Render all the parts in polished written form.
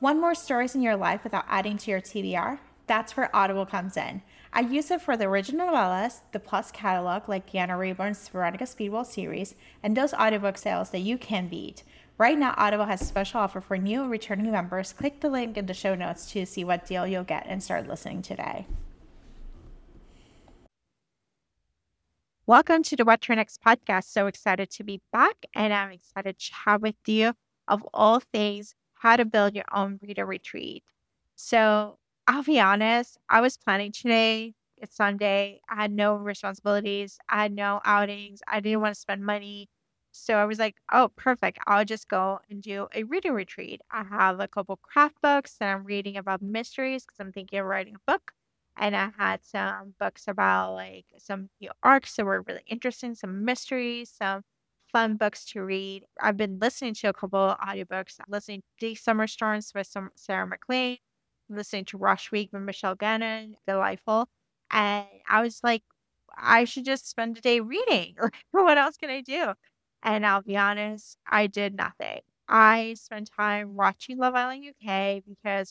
Want more stories in your life without adding to your TBR? That's where Audible comes in. I use it for the original novellas, the Plus catalog like Deanna Rayburn's Veronica Speedwell series, and those audiobook sales that you can beat. Right now, Audible has a special offer for new and returning members. Click the link in the show notes to see what deal you'll get and start listening today. Welcome to the What Your Next podcast. So excited to be back, and I'm excited to chat with you of all things how to build your own reader retreat. So I'll be honest, I was planning today. It's Sunday. I had no responsibilities. I had no outings. I didn't want to spend money. So I was like, oh, perfect. I'll just go and do a reading retreat. I have a couple craft books that I'm reading about mysteries because I'm thinking of writing a book. And I had some books about like some new arcs that were really interesting, some mysteries, some fun books to read. I've been listening to a couple of audiobooks. I'm listening to Deep Summer Storms with some Sarah McLean, listening to Rush Week with Michelle Gannon, delightful. And I was like, I should just spend the day reading. Like, what else can I do? And I'll be honest, I did nothing. I spent time watching Love Island UK because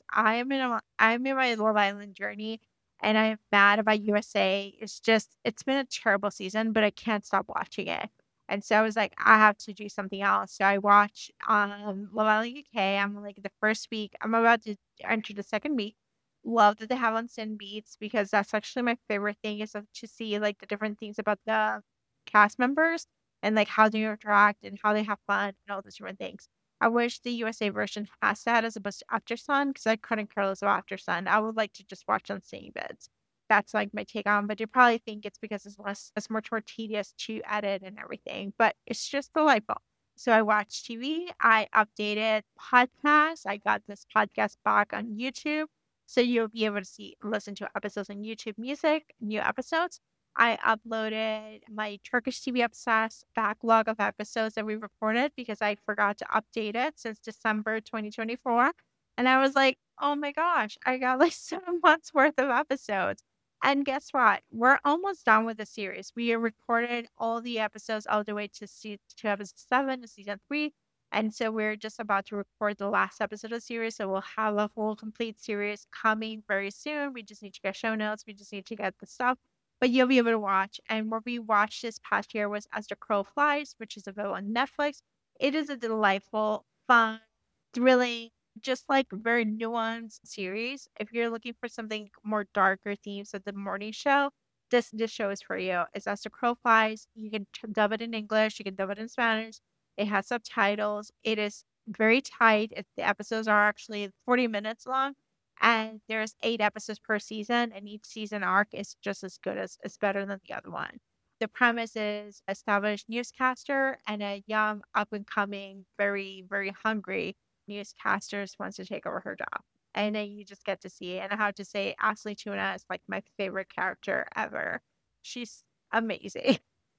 I'm in my Love Island journey and I'm mad about USA. It's been a terrible season, but I can't stop watching it. And so I was like, I have to do something else. So I watch Love Island UK. I'm like the first week. I'm about to enter the second week. Love that they have on Sin Beats because that's actually my favorite thing is to see like the different things about the cast members and like how they interact and how they have fun and all those different things. I wish the USA version has that as opposed to After Sun because I couldn't care less about After Sun. I would like to just watch on Singing Beds. That's like my take on, but you probably think it's because it's much more tedious to edit and everything, but it's just delightful. So I watch TV, I updated podcasts. I got this podcast back on YouTube. So you'll be able to listen to episodes on YouTube Music, new episodes. I uploaded my Turkish TV Obsessed backlog of episodes that we recorded because I forgot to update it since December 2024. And I was like, oh my gosh, I got like 7 months worth of episodes. And guess what? We're almost done with the series. We recorded all the episodes all the way to episode 7 to season 3. And so we're just about to record the last episode of the series. So we'll have a whole complete series coming very soon. We just need to get show notes. We just need to get the stuff. But you'll be able to watch. And what we watched this past year was As the Crow Flies, which is available on Netflix. It is a delightful, fun, thrilling, just like very nuanced series. If you're looking for something more darker themes of the morning show, this show is for you. It's As the Crow Flies. You can dub it in English. You can dub it in Spanish. It has subtitles. It is very tight. The episodes are actually 40 minutes long, and there's 8 episodes per season, and each season arc is just as good as it's better than the other one. The premise is established newscaster and a young up and coming, very, very hungry newscasters wants to take over her job. And then you just get to see it. And I have to say, Ashley Tuna is like my favorite character ever. She's amazing.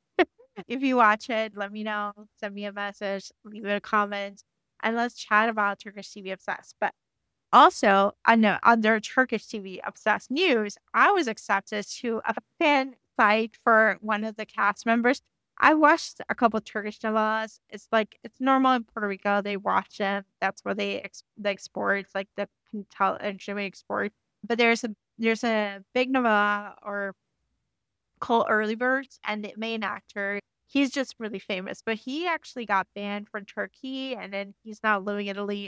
If you watch it, let me know. Send me a message, leave a comment, and let's chat about Turkish TV Obsessed. But also, I know under Turkish TV Obsessed News, I was accepted to a fan site for one of the cast members. I watched a couple Turkish novellas. It's like it's normal in Puerto Rico. They watch them. That's where they export. It's like the television export. But there's a big novella or called Early Birds, and the main actor, he's just really famous. But he actually got banned from Turkey, and then he's now living in Italy.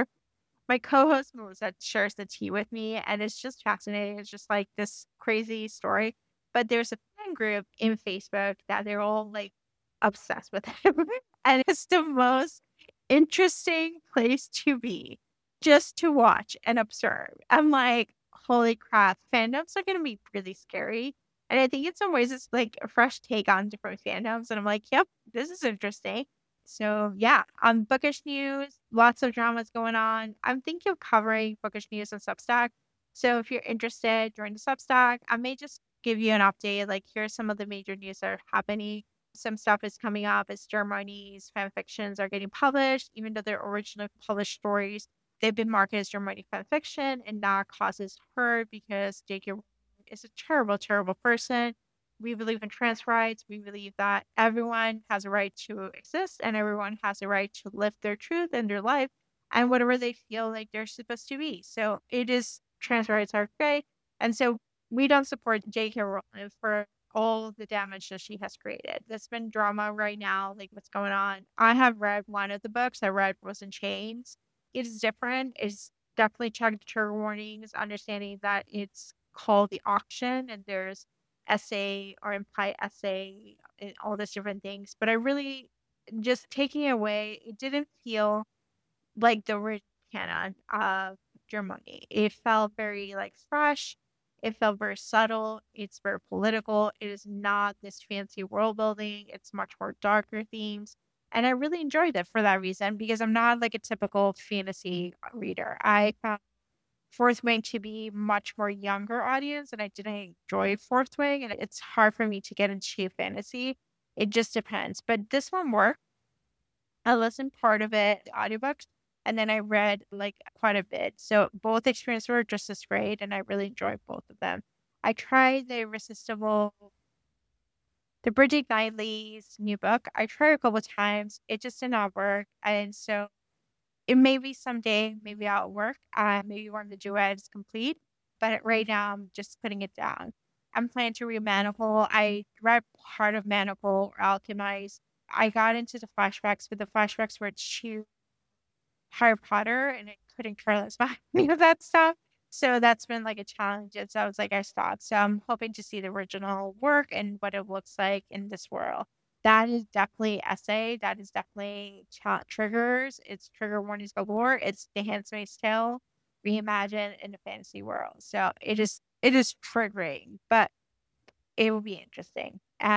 My co-host Melissa shares the tea with me, and it's just fascinating. It's just like this crazy story. But there's a fan group in Facebook that they're all like obsessed with him. And it's the most interesting place to be just to watch and observe. I'm like, holy crap, fandoms are going to be really scary. And I think in some ways it's like a fresh take on different fandoms. And I'm like, yep, this is interesting. So yeah, on bookish news, lots of dramas going on. I'm thinking of covering bookish news on Substack. So if you're interested, join the Substack. I may just give you an update. Like here's some of the major news that are happening. Some stuff is coming up as Germany's fan fictions are getting published, even though they're originally published stories. They've been marketed as Germany fan fiction, and that causes hurt because J.K. Rowling is a terrible, terrible person. We believe in trans rights. We believe that everyone has a right to exist and everyone has a right to live their truth and their life. and whatever they feel like they're supposed to be. So it is transparent are great. And so we don't support J.K. Rowling for all the damage that she has created. There's been drama right now, like what's going on. I have read one of the books. I read Frozen Chains. It is different. It's definitely check the trigger warnings, understanding that it's called the auction and there's essay or implied essay and all these different things. But I really just taking it away, it didn't feel like the original canon of Germany. It felt very like fresh. It felt very subtle. It's very political. It is not this fancy world building. It's much more darker themes. And I really enjoyed it for that reason because I'm not like a typical fantasy reader. I found Fourth Wing to be much more younger audience, and I didn't enjoy Fourth Wing, and it's hard for me to get into fantasy. It just depends. But this one worked. I listened part of it, the audiobooks, and then I read like quite a bit. So both experiences were just as great, and I really enjoyed both of them. I tried the Bridget Knightley's new book. I tried a couple of times. It just did not work. And so it may be someday, maybe I'll work. Maybe one of the duets complete. But right now, I'm just putting it down. I'm planning to read Manacle. I read part of Manacle or Alchemized. I got into the flashbacks, but the flashbacks were too Harry Potter, and I couldn't care less about any of that stuff. So that's been like a challenge. And so I was like, I stopped. So I'm hoping to see the original work and what it looks like in this world. That is definitely essay. That is definitely triggers. It's trigger warnings galore. It's The Handmaid's Tale reimagined in a fantasy world. So it is triggering, but it will be interesting.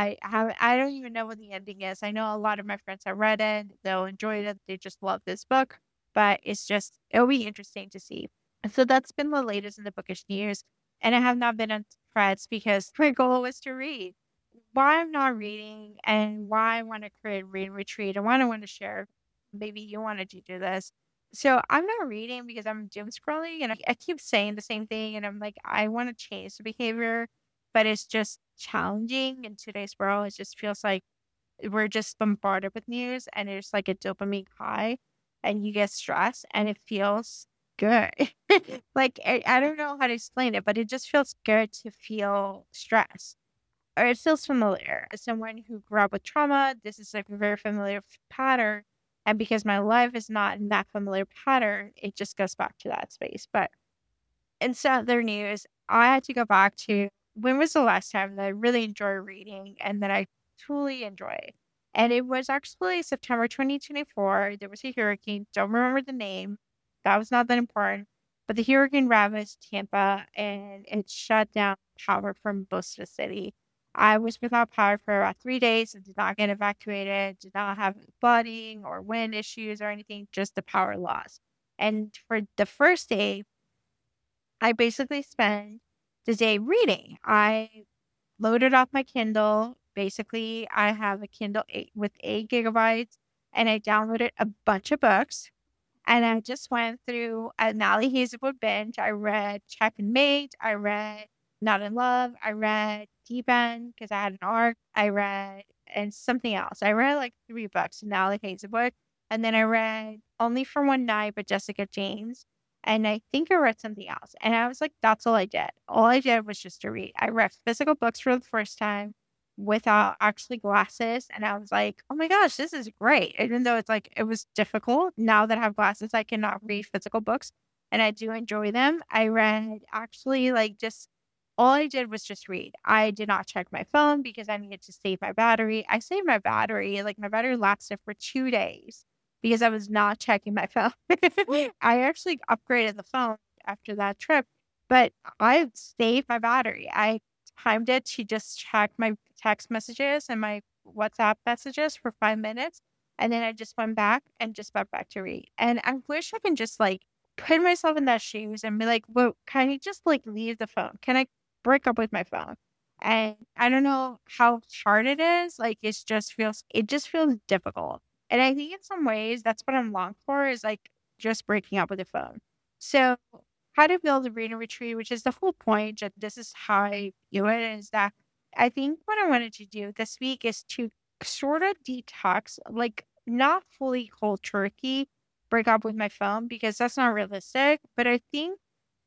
I don't even know what the ending is. I know a lot of my friends have read it. They'll enjoy it. They just love this book, but it'll be interesting to see. And so that's been the latest in the bookish news. And I have not been on threads because my goal was to read. Why I'm not reading and why I want to create a read retreat and why I want to share. Maybe you wanted to do this. So I'm not reading because I'm doom scrolling and I keep saying the same thing. And I'm like, I want to change the behavior, but it's just challenging in today's world. It just feels like we're just bombarded with news and it's like a dopamine high and you get stressed and it feels good. Like, I don't know how to explain it, but it just feels good to feel stress or it feels familiar. As someone who grew up with trauma, this is like a very familiar pattern. And because my life is not in that familiar pattern, it just goes back to that space. But in some other news, I had to go back to when was the last time that I really enjoyed reading and that I truly enjoyed. And it was actually September 2024. There was a hurricane. Don't remember the name. That was not that important. But the hurricane ravaged Tampa and it shut down power from most of the city. I was without power for about 3 days and did not get evacuated, did not have flooding or wind issues or anything, just the power loss. And for the first day, I basically spent the day reading. I loaded up my Kindle. Basically, I have a Kindle 8 with 8 GB, and I downloaded a bunch of books. And I just went through a Nally Hazelwood binge. I read Checkmate. I read Not in Love. I read Deep End because I had an arc. I read and something else. I read like 3 books of Nally Hazelwood. And then I read Only for One Night by Jessica James. And I think I read something else. And I was like, that's all I did. All I did was just to read. I read physical books for the first time without actually glasses. And I was like, oh my gosh, this is great. Even though it's like, it was difficult. Now that I have glasses, I cannot read physical books and I do enjoy them. I read actually like just all I did was just read. I did not check my phone because I needed to save my battery. I saved my battery, like my battery lasted for 2 days because I was not checking my phone. I actually upgraded the phone after that trip, but I saved my battery. I timed it to just check my text messages and my WhatsApp messages for 5 minutes. And then I just went back and just went back to read. And I wish I can just like put myself in that shoes and be like, well, can you just like leave the phone? Can I break up with my phone? And I don't know how hard it is. Like it just feels difficult. And I think in some ways that's what I'm longing for is like just breaking up with the phone. So how to build a reading retreat, which is the whole point. And this is how I view it is that I think what I wanted to do this week is to sort of detox, like not fully cold turkey, break up with my phone because that's not realistic. But I think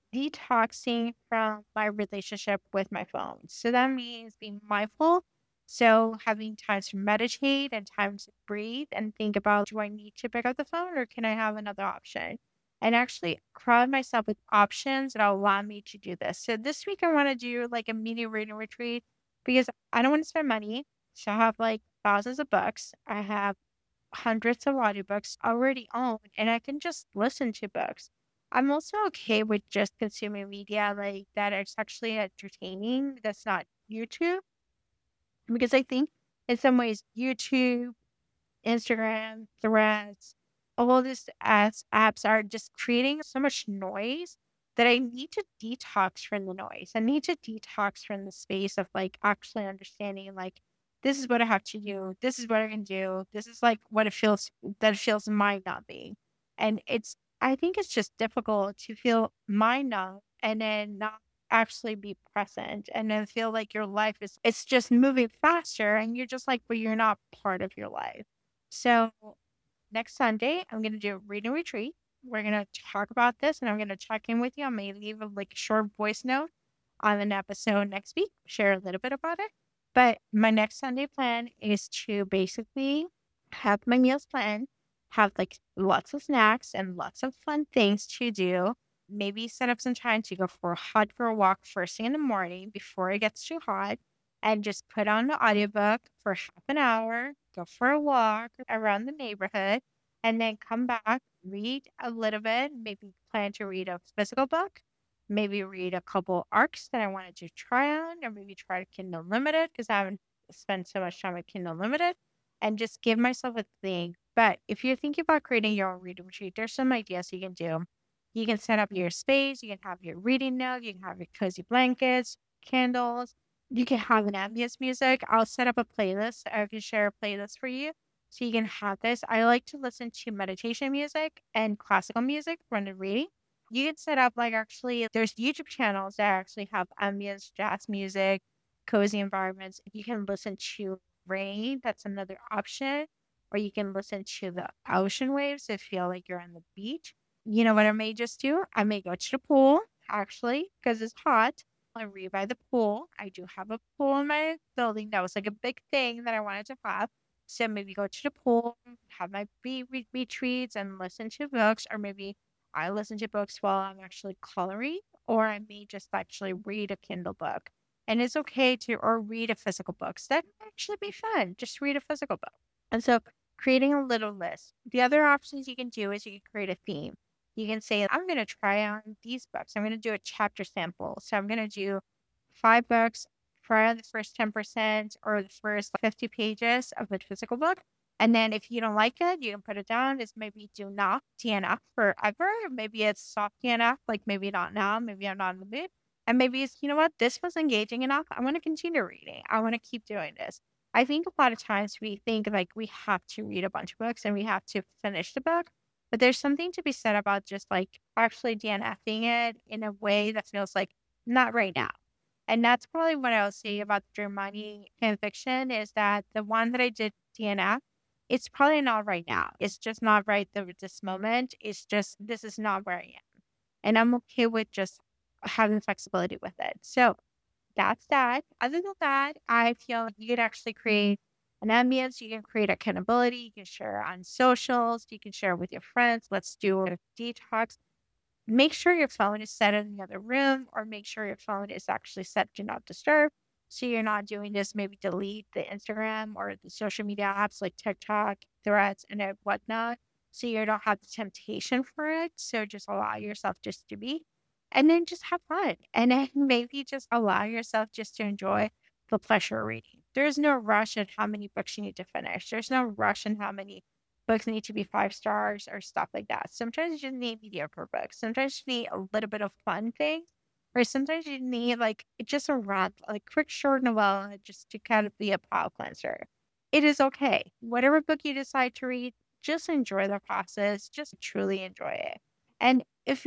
detoxing from my relationship with my phone. So that means being mindful. So having time to meditate and time to breathe and think about, do I need to pick up the phone or can I have another option? And actually crowd myself with options that allow me to do this. So this week I want to do like a mini reading retreat because I don't want to spend money. So I have like thousands of books. I have hundreds of audiobooks already owned and I can just listen to books. I'm also okay with just consuming media like that it's actually entertaining. That's not YouTube. Because I think in some ways YouTube, Instagram, Threads, all these apps are just creating so much noise that I need to detox from the noise. I need to detox from the space of like actually understanding like this is what I have to do. This is what I can do. This is like what it feels that it feels mind numbing. And I think it's just difficult to feel mind numb and then not actually be present and then feel like your life is it's just moving faster and you're just like, but you're not part of your life. So next Sunday, I'm gonna do a reading retreat. We're gonna talk about this, and I'm gonna check in with you. I may leave like a short voice note on an episode next week, share a little bit about it. But my next Sunday plan is to basically have my meals planned, have like lots of snacks and lots of fun things to do. Maybe set up some time to go for a walk first thing in the morning before it gets too hot and just put on the audiobook for half an hour, go for a walk around the neighborhood, and then come back, read a little bit, maybe plan to read a physical book, maybe read a couple arcs that I wanted to try on, or maybe try Kindle Limited because I haven't spent so much time with Kindle Limited, and just give myself a thing. But if you're thinking about creating your own reading retreat, there's some ideas you can do. You can set up your space, you can have your reading nook, you can have your cozy blankets, candles, you can have an ambience music. I'll set up a playlist. I can share a playlist for you so you can have this. I like to listen to meditation music and classical music when I'm reading. You can set up like actually there's YouTube channels that actually have ambience, jazz music, cozy environments. You can listen to rain, that's another option. Or you can listen to the ocean waves if you feel like you're on the beach. You know what I may just do? I may go to the pool actually because it's hot and read by the pool. I do have a pool in my building. That was like a big thing that I wanted to have. So maybe go to the pool, have my retreats and listen to books, or maybe I listen to books while I'm actually coloring, or I may just actually read a Kindle book. And it's okay to, or read a physical book. So that can actually be fun. Just read a physical book. And so creating a little list. The other options you can do is you can create a theme. You can say, I'm going to try on these books. I'm going to do a chapter sample. So I'm going to do 5 books, try on the first 10% or the first 50 pages of the physical book. And then if you don't like it, you can put it down as maybe do not DNF forever. Maybe it's soft DNF, like maybe not now, maybe I'm not in the mood. And maybe it's, you know what, this was engaging enough. I want to continue reading. I want to keep doing this. I think a lot of times we think like we have to read a bunch of books and we have to finish the book. But there's something to be said about just like actually DNFing it in a way that feels like not right now. And that's probably what I'll say about the Germani fan fiction is that the one that I did DNF, it's probably not right now. It's just not right this moment. It's just, this is not where I am. And I'm okay with just having flexibility with it. So that's that. Other than that, I feel like you could actually create an ambience. You can create accountability. You can share on socials. You can share with your friends. Let's do a detox. Make sure your phone is set in the other room or make sure your phone is actually set to not disturb. So you're not doing this, maybe delete the Instagram or the social media apps like TikTok, Threads, and whatnot. So you don't have the temptation for it. So just allow yourself just to be and then just have fun. And then maybe just allow yourself just to enjoy the pleasure of reading. There's no rush in how many books you need to finish. There's no rush in how many books need to be 5 stars or stuff like that. Sometimes you just need mediocre books. Sometimes you need a little bit of fun things. Or sometimes you need like just a rant, like quick short novella just to kind of be a palate cleanser. It is okay. Whatever book you decide to read, just enjoy the process. Just truly enjoy it. And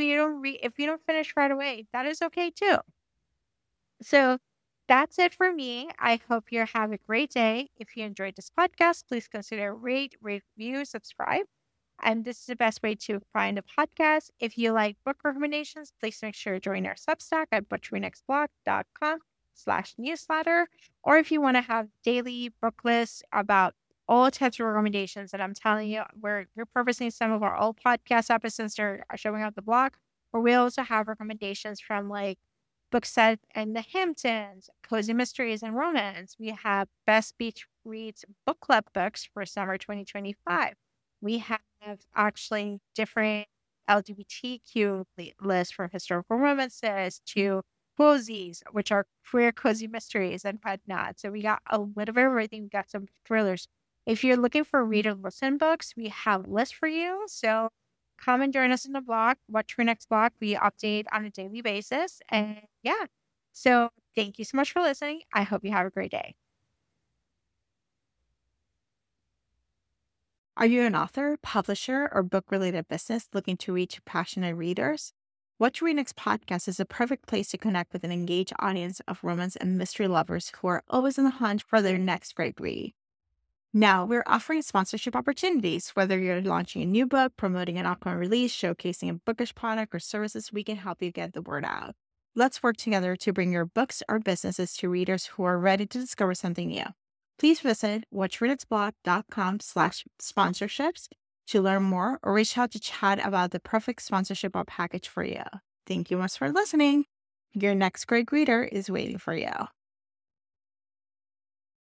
if you don't finish right away, that is okay too. So that's it for me. I hope you have a great day. If you enjoyed this podcast, please consider rate, review, subscribe. And this is the best way to find a podcast. If you like book recommendations, please make sure to join our Substack at butcherinexblog.com/newsletter. Or if you want to have daily book lists about all types of recommendations that I'm telling you, we're repurposing some of our old podcast episodes that are showing up the blog, or we also have recommendations from like Book Set and the Hamptons, Cozy Mysteries and Romance. We have Best Beach Reads Book Club books for summer 2025. We have actually different LGBTQ lists from historical romances to cozies, which are queer cozy mysteries and whatnot. So we got a little bit of everything. We got some thrillers. If you're looking for read and listen books, we have lists for you. So come and join us in the blog. What's your next blog? We update on a daily basis. And yeah. So thank you so much for listening. I hope you have a great day. Are you an author, publisher, or book related business looking to reach passionate readers? What to Read Next podcast is a perfect place to connect with an engaged audience of romance and mystery lovers who are always on the hunt for their next great read. Now, we're offering sponsorship opportunities. Whether you're launching a new book, promoting an upcoming release, showcasing a bookish product or services, we can help you get the word out. Let's work together to bring your books or businesses to readers who are ready to discover something new. Please visit whatchreaditsblog.com/sponsorships to learn more or reach out to chat about the perfect sponsorship or package for you. Thank you much for listening. Your next great reader is waiting for you.